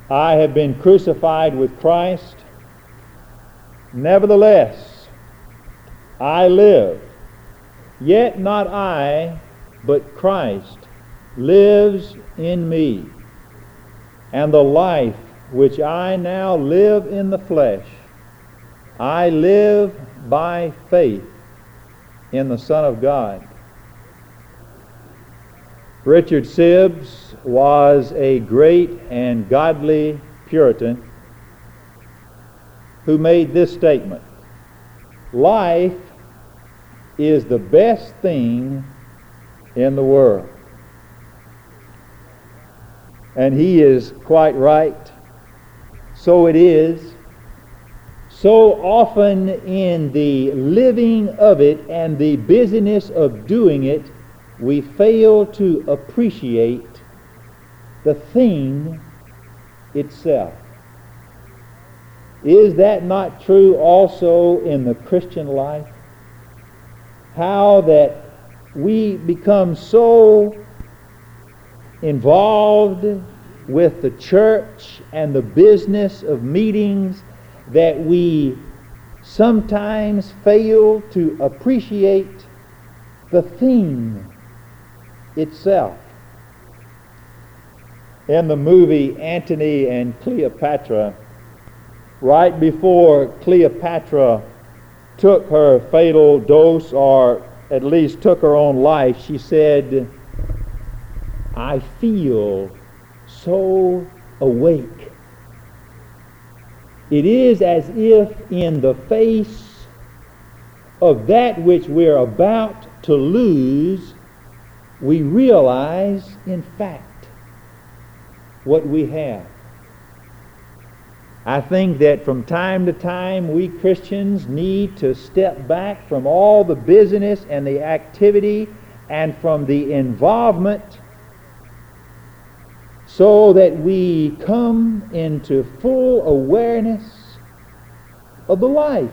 I have been crucified with Christ. Nevertheless, I live. Yet not I, but Christ lives in me. And the life which I now live in the flesh, I live by faith in the Son of God. Richard Sibbes was a great and godly Puritan who made this statement: life is the best thing in the world. And he is quite right. So it is. So often in the living of it and the busyness of doing it, we fail to appreciate the thing itself. Is that not true also in the Christian life? How that we become so involved with the church and the business of meetings that we sometimes fail to appreciate the thing itself. In the movie Antony and Cleopatra, right before Cleopatra took her fatal dose, or at least took her own life, she said, "I feel so awake." It is as if in the face of that which we're about to lose, we realize, in fact, what we have. I think that from time to time we Christians need to step back from all the busyness and the activity and from the involvement so that we come into full awareness of the life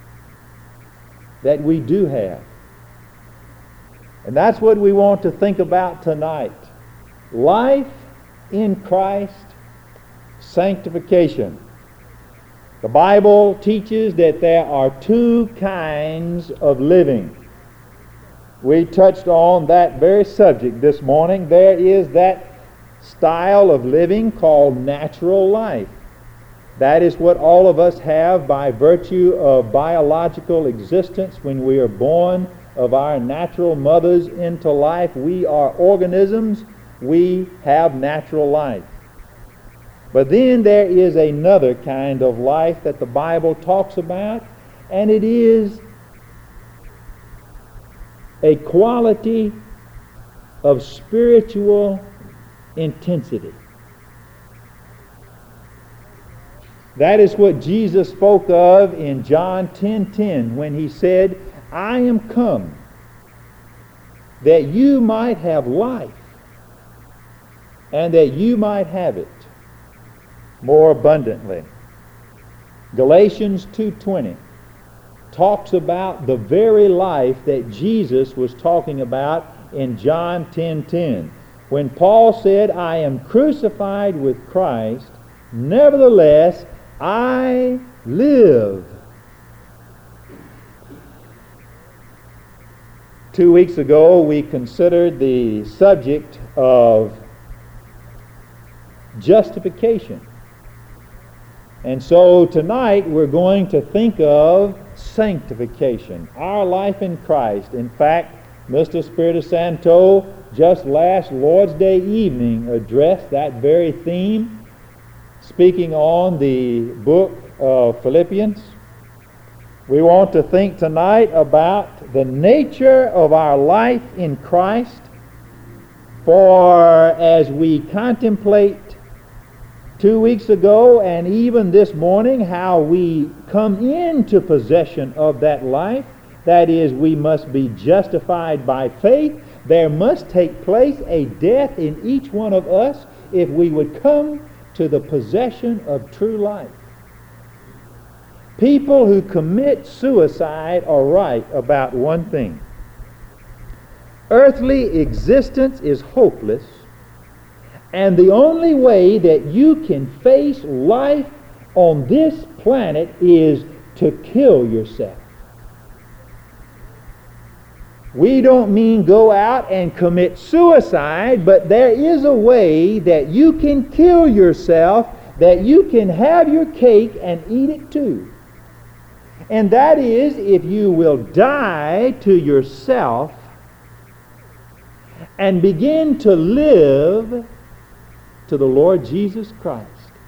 that we do have. And that's what we want to think about tonight. Life in Christ, sanctification. The Bible teaches that there are two kinds of living. We touched on that very subject this morning. There is that style of living called natural life. That is what all of us have by virtue of biological existence. When we are born of our natural mothers into life, we are organisms. We have natural life. But then there is another kind of life that the Bible talks about, and it is a quality of spiritual intensity. That is what Jesus spoke of in John 10:10 when he said, "I am come that you might have life, and that you might have it more abundantly." Galatians 2:20 talks about the very life that Jesus was talking about in John 10:10. When Paul said, "I am crucified with Christ, nevertheless I live." 2 weeks ago we considered the subject of justification. And so tonight we're going to think of sanctification, our life in Christ. In fact, Mr. Espiritu Santo just last Lord's Day evening addressed that very theme, speaking on the book of Philippians. We want to think tonight about the nature of our life in Christ, for as we contemplate 2 weeks ago and even this morning how we come into possession of that life, that is, we must be justified by faith. There must take place a death in each one of us if we would come to the possession of true life. People who commit suicide are right about one thing. Earthly existence is hopeless, And the only way that you can face life on this planet is to kill yourself. We don't mean go out and commit suicide, but there is a way that you can kill yourself, that you can have your cake and eat it too. And that is if you will die to yourself and begin to live to the Lord Jesus Christ.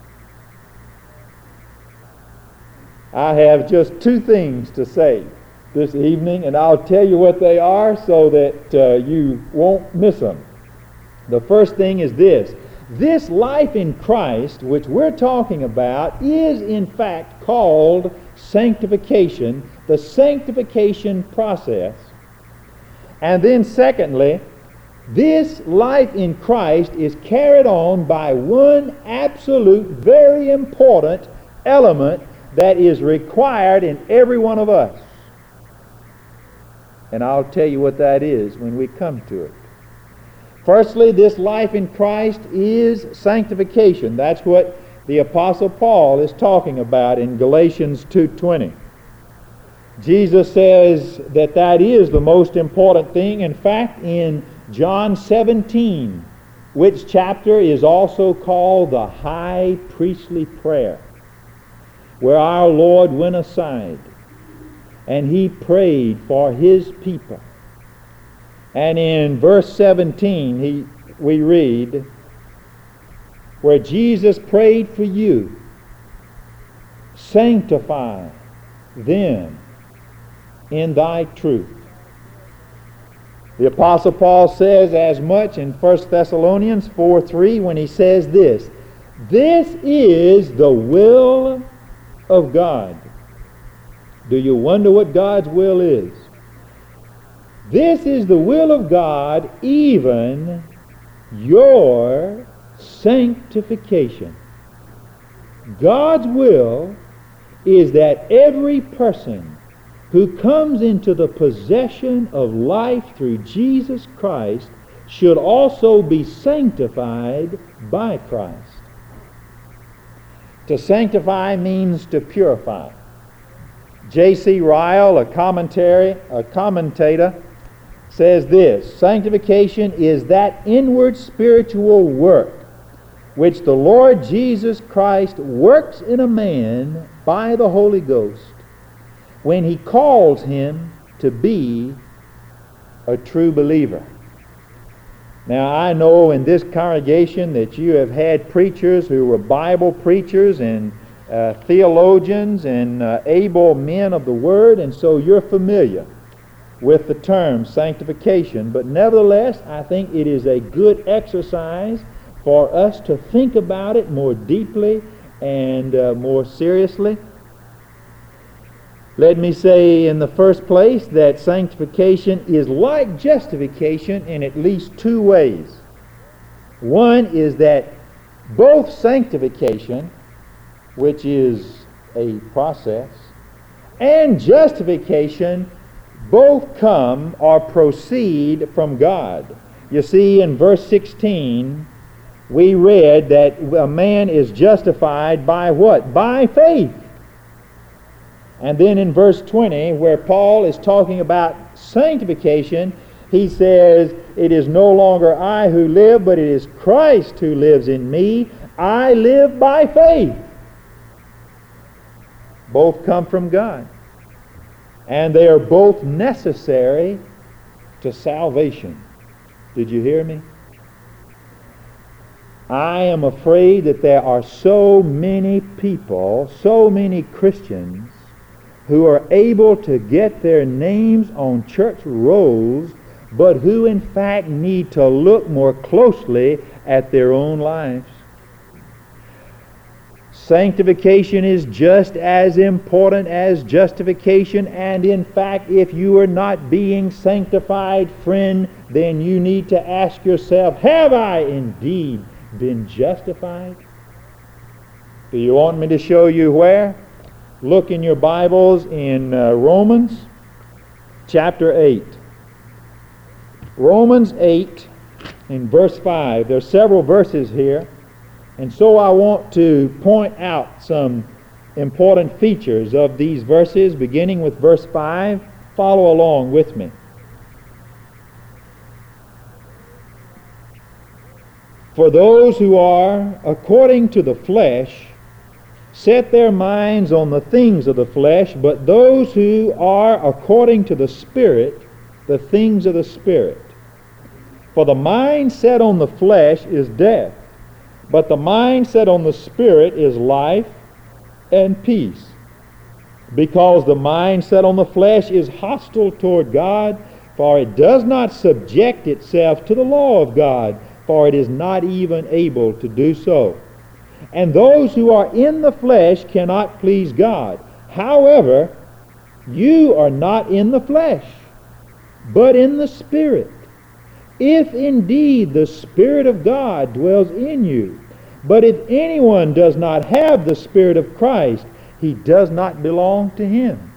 I have just two things to say this evening, and I'll tell you what they are so that you won't miss them. The first thing is this. This life in Christ, which we're talking about, is in fact called sanctification, the sanctification process. And then secondly, this life in Christ is carried on by one absolute, very important element that is required in every one of us. And I'll tell you what that is when we come to it. Firstly, this life in Christ is sanctification. That's what the Apostle Paul is talking about in Galatians 2:20. Jesus says that is the most important thing. In fact, in John 17, which chapter is also called the high priestly prayer, where our Lord went aside and he prayed for his people. And in verse 17, we read, where Jesus prayed for you, sanctify them in thy truth. The Apostle Paul says as much in 1 Thessalonians 4:3 when he says this is the will of God. Do you wonder what God's will is? This is the will of God, even your sanctification. God's will is that every person who comes into the possession of life through Jesus Christ should also be sanctified by Christ. To sanctify means to purify. J.C. Ryle, a commentator, says this: sanctification is that inward spiritual work which the Lord Jesus Christ works in a man by the Holy Ghost when he calls him to be a true believer. Now, I know in this congregation that you have had preachers who were Bible preachers and theologians and able men of the Word, and so you're familiar with the term sanctification. But nevertheless, I think it is a good exercise for us to think about it more deeply and more seriously. Let me say in the first place that sanctification is like justification in at least two ways. One is that both sanctification, which is a process, and justification both come or proceed from God. You see, in verse 16, we read that a man is justified by what? By faith. And then in verse 20, where Paul is talking about sanctification, he says, it is no longer I who live, but it is Christ who lives in me. I live by faith. Both come from God. And they are both necessary to salvation. Did you hear me? I am afraid that there are so many people, so many Christians, who are able to get their names on church rolls, but who in fact need to look more closely at their own lives. Sanctification is just as important as justification, and in fact, if you are not being sanctified, friend, then you need to ask yourself, have I indeed been justified? Do you want me to show you where? Look in your Bibles in Romans chapter 8. Romans 8 in verse 5. There are several verses here, and so I want to point out some important features of these verses, beginning with verse 5. Follow along with me. For those who are according to the flesh set their minds on the things of the flesh, but those who are according to the Spirit, the things of the Spirit. For the mind set on the flesh is death, but the mind set on the Spirit is life and peace. Because the mind set on the flesh is hostile toward God, for it does not subject itself to the law of God, for it is not even able to do so. And those who are in the flesh cannot please God. However, you are not in the flesh, but in the Spirit, if indeed the Spirit of God dwells in you. But if anyone does not have the Spirit of Christ, he does not belong to him.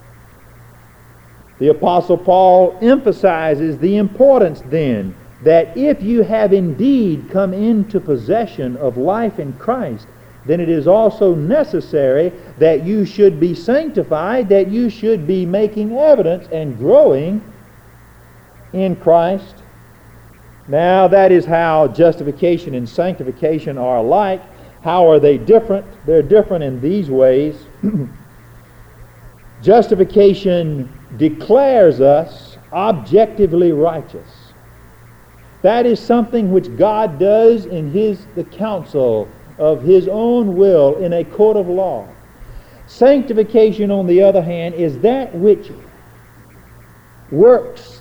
The Apostle Paul emphasizes the importance then that if you have indeed come into possession of life in Christ, then it is also necessary that you should be sanctified, that you should be making evidence and growing in Christ. Now, that is how justification and sanctification are alike. How are they different? They're different in these ways. Justification declares us objectively righteous. That is something which God does in the counsel of His own will in a court of law. Sanctification, on the other hand, is that which works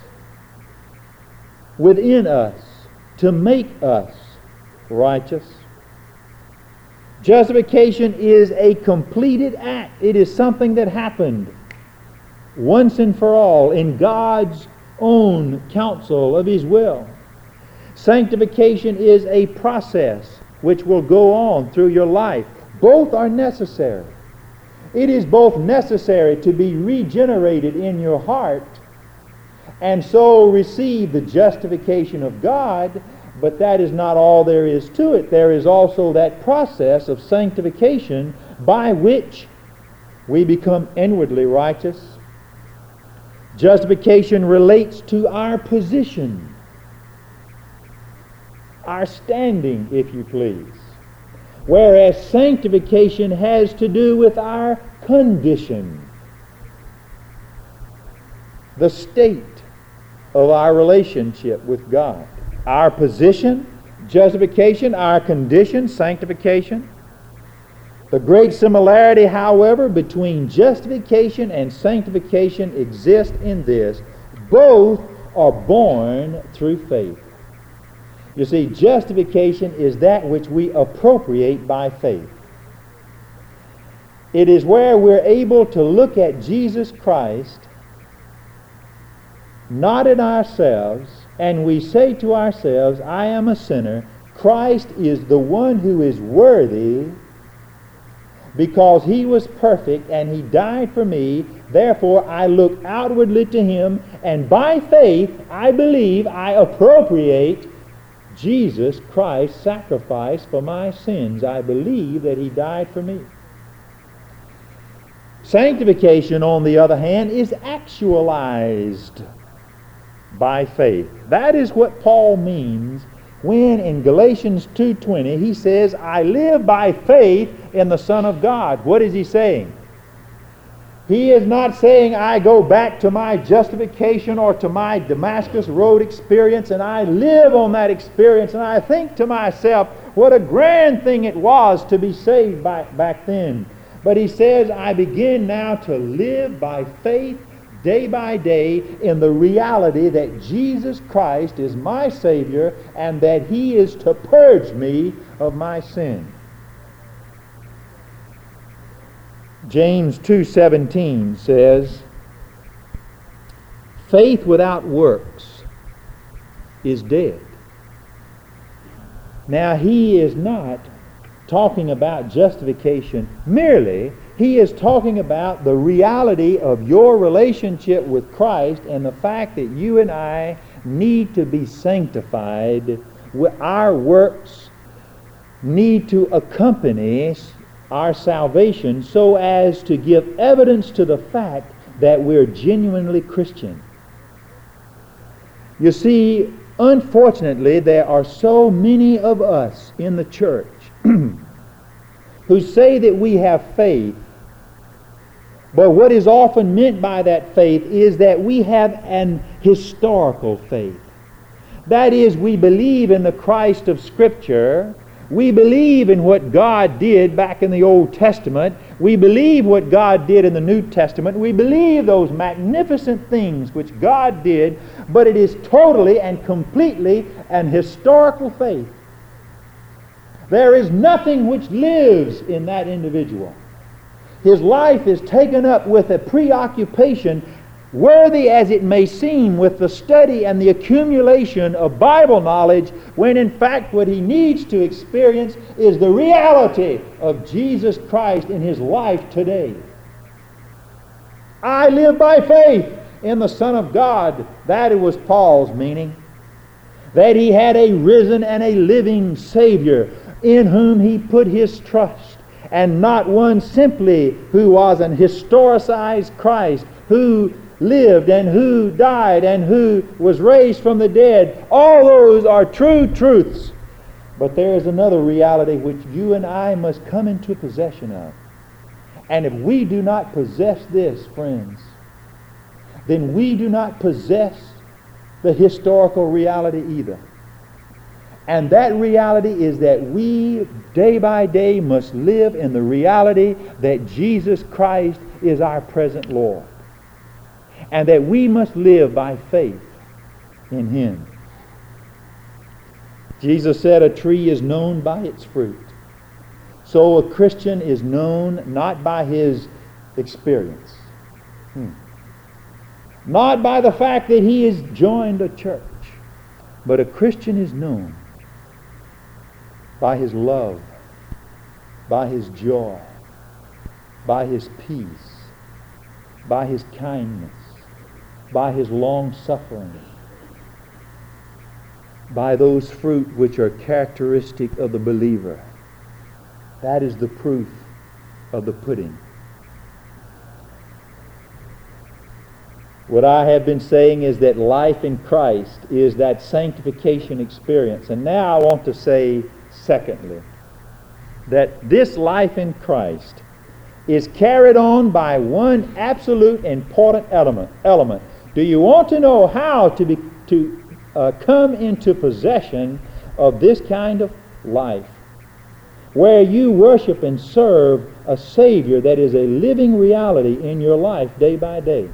within us to make us righteous. Justification is a completed act. It is something that happened once and for all in God's own counsel of His will. Sanctification is a process which will go on through your life. Both are necessary. It is both necessary to be regenerated in your heart and so receive the justification of God, but that is not all there is to it. There is also that process of sanctification by which we become inwardly righteous. Justification relates to our position, our standing, if you please, whereas sanctification has to do with our condition, the state of our relationship with God. Our position, justification; our condition, sanctification. The great similarity, however, between justification and sanctification exists in this: both are born through faith. You see, justification is that which we appropriate by faith. It is where we're able to look at Jesus Christ, not in ourselves, and we say to ourselves, I am a sinner. Christ is the one who is worthy because He was perfect and He died for me. Therefore, I look outwardly to Him, and by faith, I believe I appropriate Jesus Christ's sacrifice for my sins. I believe that He died for me. Sanctification, on the other hand, is actualized by faith. That is what Paul means when in Galatians 2:20 he says, I live by faith in the Son of God. What is he saying? He is not saying, I go back to my justification or to my Damascus Road experience and I live on that experience and I think to myself, what a grand thing it was to be saved back then. But he says, I begin now to live by faith day by day in the reality that Jesus Christ is my Savior and that He is to purge me of my sin. James 2:17 says, faith without works is dead. Now, he is not talking about justification merely. He is talking about the reality of your relationship with Christ and the fact that you and I need to be sanctified. Our works need to accompany our salvation so as to give evidence to the fact that we're genuinely Christian. You see, unfortunately, there are so many of us in the church who say that we have faith, but what is often meant by that faith is that we have an historical faith. That is, we believe in the Christ of Scripture. We believe in what God did back in the Old Testament. We believe what God did in the New Testament. We believe those magnificent things which God did, but it is totally and completely an historical faith. There is nothing which lives in that individual. His life is taken up with a preoccupation, worthy as it may seem, with the study and the accumulation of Bible knowledge, when in fact what he needs to experience is the reality of Jesus Christ in his life today. I live by faith in the Son of God. That was Paul's meaning. That he had a risen and a living Savior in whom he put his trust, and not one simply who was an historicized Christ, who lived and who died and who was raised from the dead. All those are true truths. But there is another reality which you and I must come into possession of. And if we do not possess this, friends, then we do not possess the historical reality either. And that reality is that we, day by day, must live in the reality that Jesus Christ is our present Lord. And that we must live by faith in Him. Jesus said a tree is known by its fruit. So a Christian is known not by his experience. Not by the fact that he has joined a church. But a Christian is known by his love, by his joy, by his peace, by his kindness, by his long-suffering, by those fruit which are characteristic of the believer. That is the proof of the pudding. What I have been saying is that life in Christ is that sanctification experience. And now I want to say, secondly, that this life in Christ is carried on by one absolute important element. Do you want to know how to come into possession of this kind of life, where you worship and serve a Savior that is a living reality in your life day by day?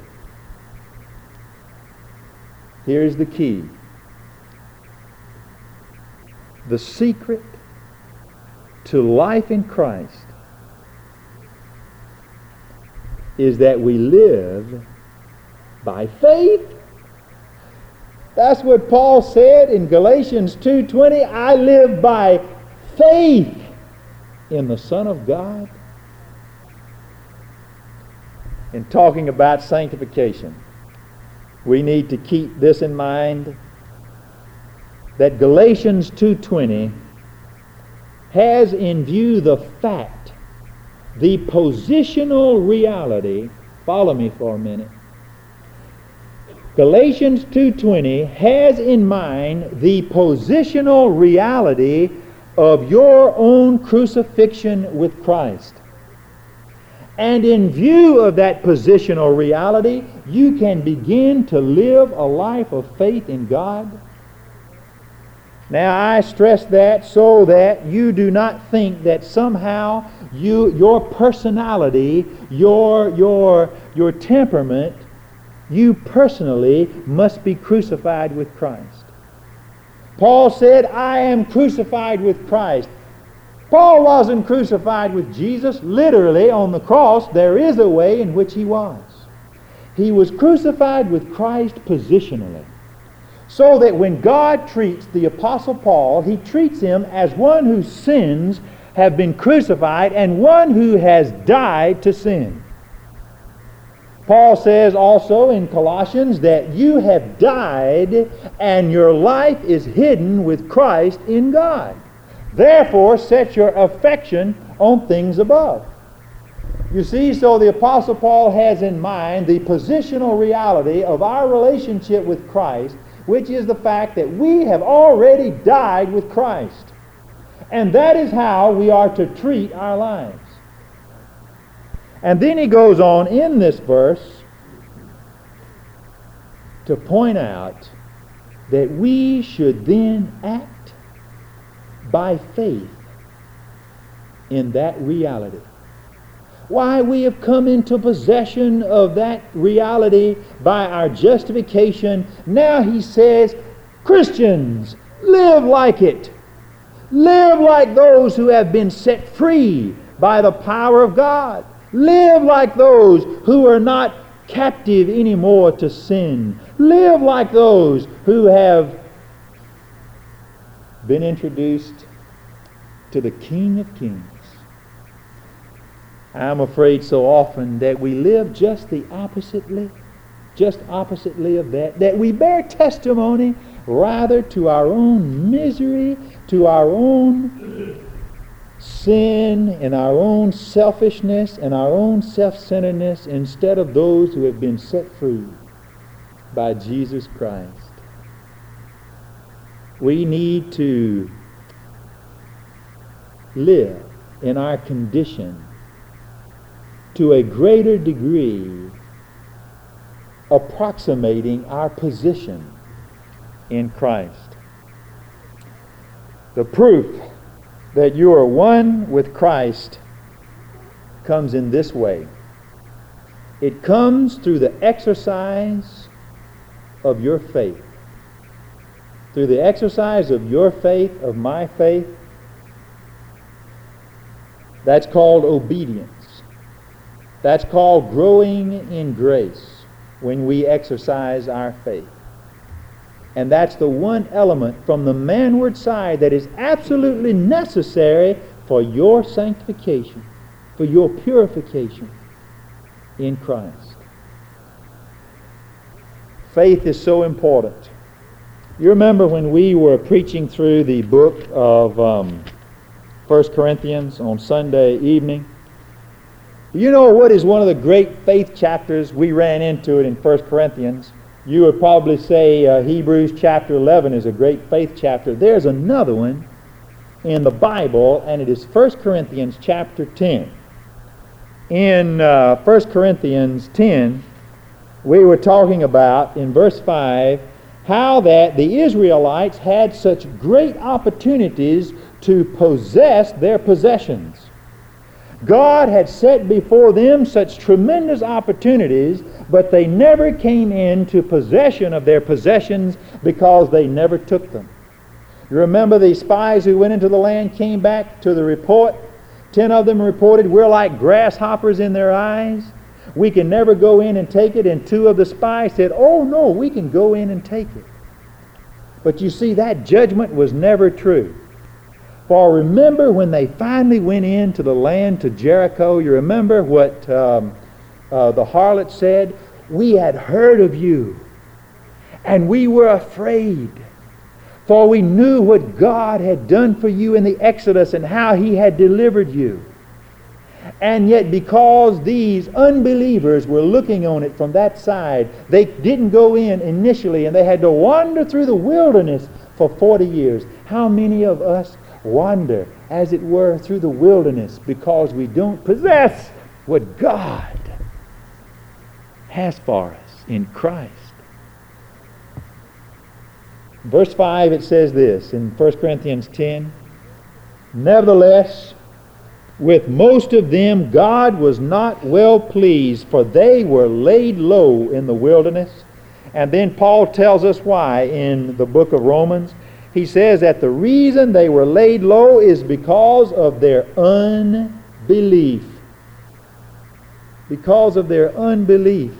Here's the key. The secret to life in Christ is that we live by faith. That's what Paul said in Galatians 2:20. I live by faith in the Son of God. In talking about sanctification, we need to keep this in mind, that Galatians 2:20 has in view the fact, the positional reality. Follow me for a minute. Galatians 2:20 has in mind the positional reality of your own crucifixion with Christ. And in view of that positional reality, you can begin to live a life of faith in God. Now, I stress that so that you do not think that somehow your personality, your temperament, you personally must be crucified with Christ. Paul said, I am crucified with Christ. Paul wasn't crucified with Jesus literally on the cross. There is a way in which he was. He was crucified with Christ positionally. So that when God treats the Apostle Paul, he treats him as one whose sins have been crucified and one who has died to sin. Paul says also in Colossians that you have died and your life is hidden with Christ in God. Therefore, set your affection on things above. You see, so the Apostle Paul has in mind the positional reality of our relationship with Christ, which is the fact that we have already died with Christ. And that is how we are to treat our lives. And then he goes on in this verse to point out that we should then act by faith in that reality. Why, we have come into possession of that reality by our justification. Now he says, Christians, live like it. Live like those who have been set free by the power of God. Live like those who are not captive anymore to sin. Live like those who have been introduced to the King of Kings. I'm afraid so often that we live just oppositely of that we bear testimony rather to our own misery, to our own sin and our own selfishness and our own self-centeredness instead of those who have been set free by Jesus Christ. We need to live in our condition to a greater degree approximating our position in Christ. The proof that you are one with Christ comes in this way. It comes through the exercise of your faith. Through the exercise of your faith, of my faith, that's called obedience. That's called growing in grace when we exercise our faith. And that's the one element from the manward side that is absolutely necessary for your sanctification, for your purification in Christ. Faith is so important. You remember when we were preaching through the book of 1 Corinthians on Sunday evening? You know what is one of the great faith chapters? We ran into it in 1 Corinthians. You would probably say Hebrews chapter 11 is a great faith chapter. There's another one in the Bible, and it is 1 Corinthians chapter 10. In 1 Corinthians 10, we were talking about, in verse 5, how that the Israelites had such great opportunities to possess their possessions. God had set before them such tremendous opportunities, but they never came into possession of their possessions because they never took them. You remember the spies who went into the land came back to the report? 10 of them reported, we're like grasshoppers in their eyes. We can never go in and take it. And 2 of the spies said, oh no, we can go in and take it. But you see, that judgment was never true. For remember when they finally went into the land to Jericho, you remember what the harlot said? We had heard of you, and we were afraid, for we knew what God had done for you in the Exodus and how He had delivered you. And yet because these unbelievers were looking on it from that side, they didn't go in initially, and they had to wander through the wilderness for 40 years. How many of us wander, as it were, through the wilderness because we don't possess what God has for us in Christ? Verse 5, it says this in 1 Corinthians 10, nevertheless, with most of them God was not well pleased, for they were laid low in the wilderness. And then Paul tells us why in the book of Romans. He says that the reason they were laid low is because of their unbelief. Because of their unbelief.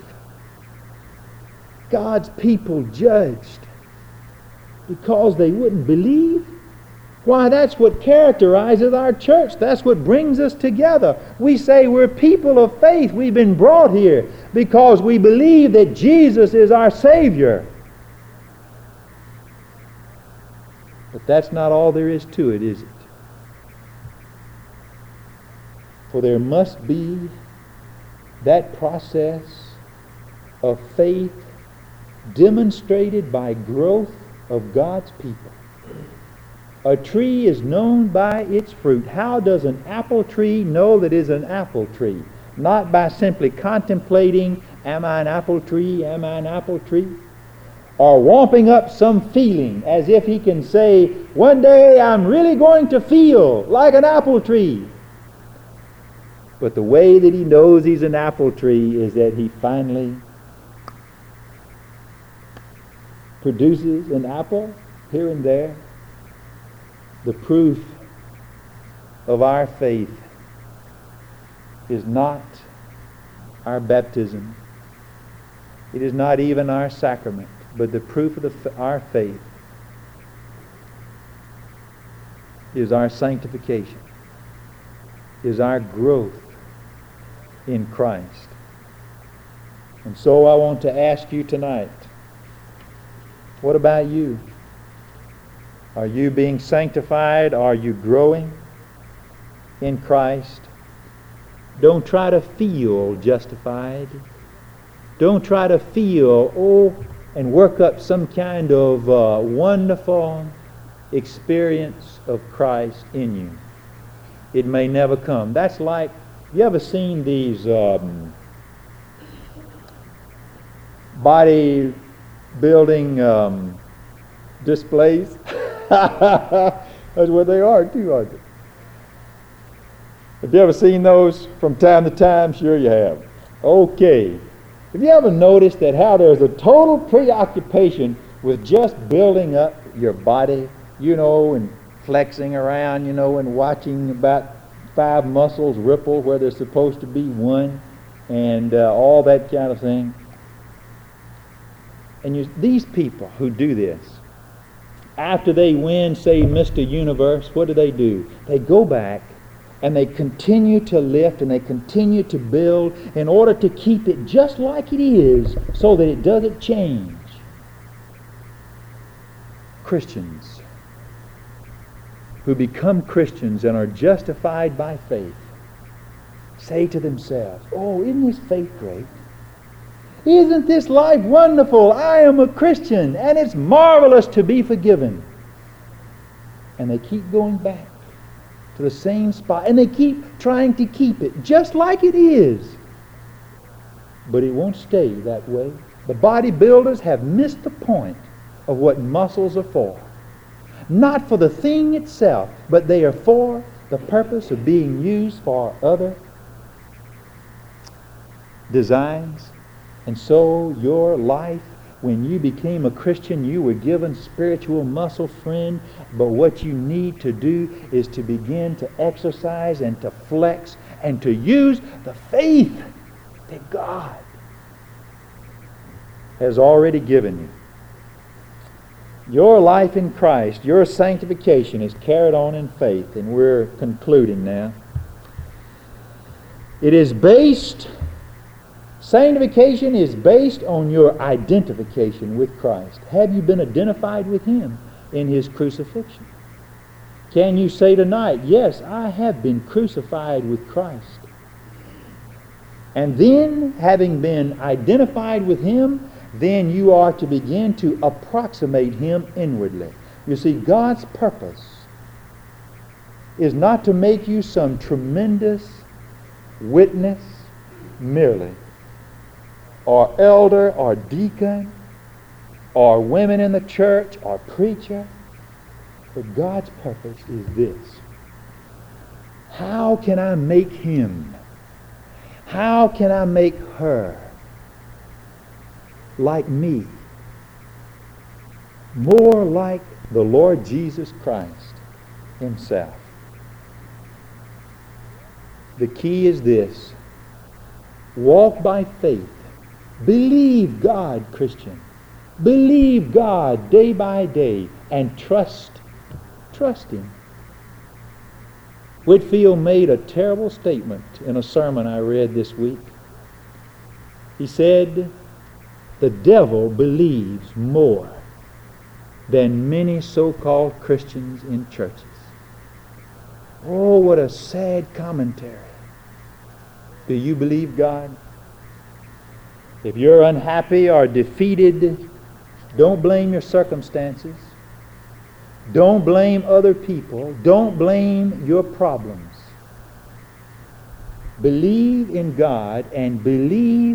God's people judged because they wouldn't believe. Why, that's what characterizes our church. That's what brings us together. We say we're people of faith. We've been brought here because we believe that Jesus is our Savior. But that's not all there is to it, is it? For there must be that process of faith demonstrated by growth of God's people. A tree is known by its fruit. How does an apple tree know that it is an apple tree? Not by simply contemplating, am I an apple tree, am I an apple tree? Or wamping up some feeling as if he can say, one day I'm really going to feel like an apple tree. But the way that he knows he's an apple tree is that he finally produces an apple here and there. The proof of our faith is not our baptism. It is not even our sacrament. But the proof of our faith is our sanctification, is our growth in Christ. And so I want to ask you tonight, what about you? Are you being sanctified? Are you growing in Christ? Don't try to feel justified. Don't try to feel, and work up some kind of wonderful experience of Christ in you. It may never come. That's like, you ever seen these bodybuilding displays? That's what they are too, aren't they? Have you ever seen those from time to time? Sure you have. Okay. Have you ever noticed that how there's a total preoccupation with just building up your body, and flexing around, and watching about 5 muscles ripple where there's supposed to be one, and all that kind of thing? And these people who do this, after they win, say, Mr. Universe, what do? They go back and they continue to lift and they continue to build in order to keep it just like it is so that it doesn't change. Christians who become Christians and are justified by faith say to themselves, isn't this faith great? Isn't this life wonderful? I am a Christian, and it's marvelous to be forgiven. And they keep going back to the same spot, and they keep trying to keep it just like it is. But it won't stay that way. The bodybuilders have missed the point of what muscles are for. Not for the thing itself, but they are for the purpose of being used for other designs. And so your life, when you became a Christian, you were given spiritual muscle, friend. But what you need to do is to begin to exercise and to flex and to use the faith that God has already given you. Your life in Christ, your sanctification is carried on in faith. And we're concluding now. Sanctification is based on your identification with Christ. Have you been identified with Him in His crucifixion? Can you say tonight, yes, I have been crucified with Christ? And then, having been identified with Him, then you are to begin to approximate Him inwardly. You see, God's purpose is not to make you some tremendous witness merely, or elder, or deacon, or women in the church, or preacher. But God's purpose is this. How can I make him? How can I make her like me? More like the Lord Jesus Christ Himself. The key is this. Walk by faith. Believe God, Christian. Believe God day by day and trust trust Him. Whitfield made a terrible statement in a sermon I read this week. He said, the devil believes more than many so-called Christians in churches. Oh, what a sad commentary. Do you believe God? If you're unhappy or defeated, don't blame your circumstances. Don't blame other people. Don't blame your problems. Believe in God and believe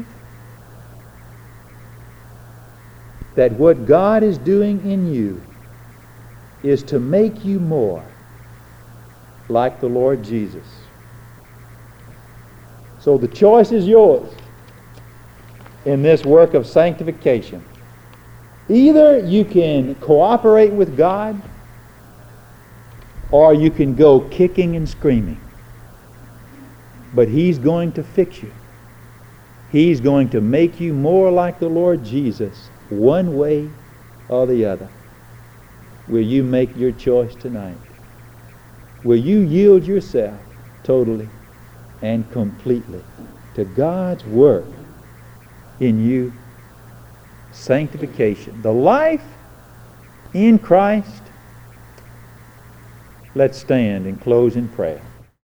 that what God is doing in you is to make you more like the Lord Jesus. So the choice is yours in this work of sanctification. Either you can cooperate with God, or you can go kicking and screaming. But He's going to fix you. He's going to make you more like the Lord Jesus, one way or the other. Will you make your choice tonight? Will you yield yourself totally and completely to God's work in you? Sanctification, the life in Christ. Let's stand and close in prayer.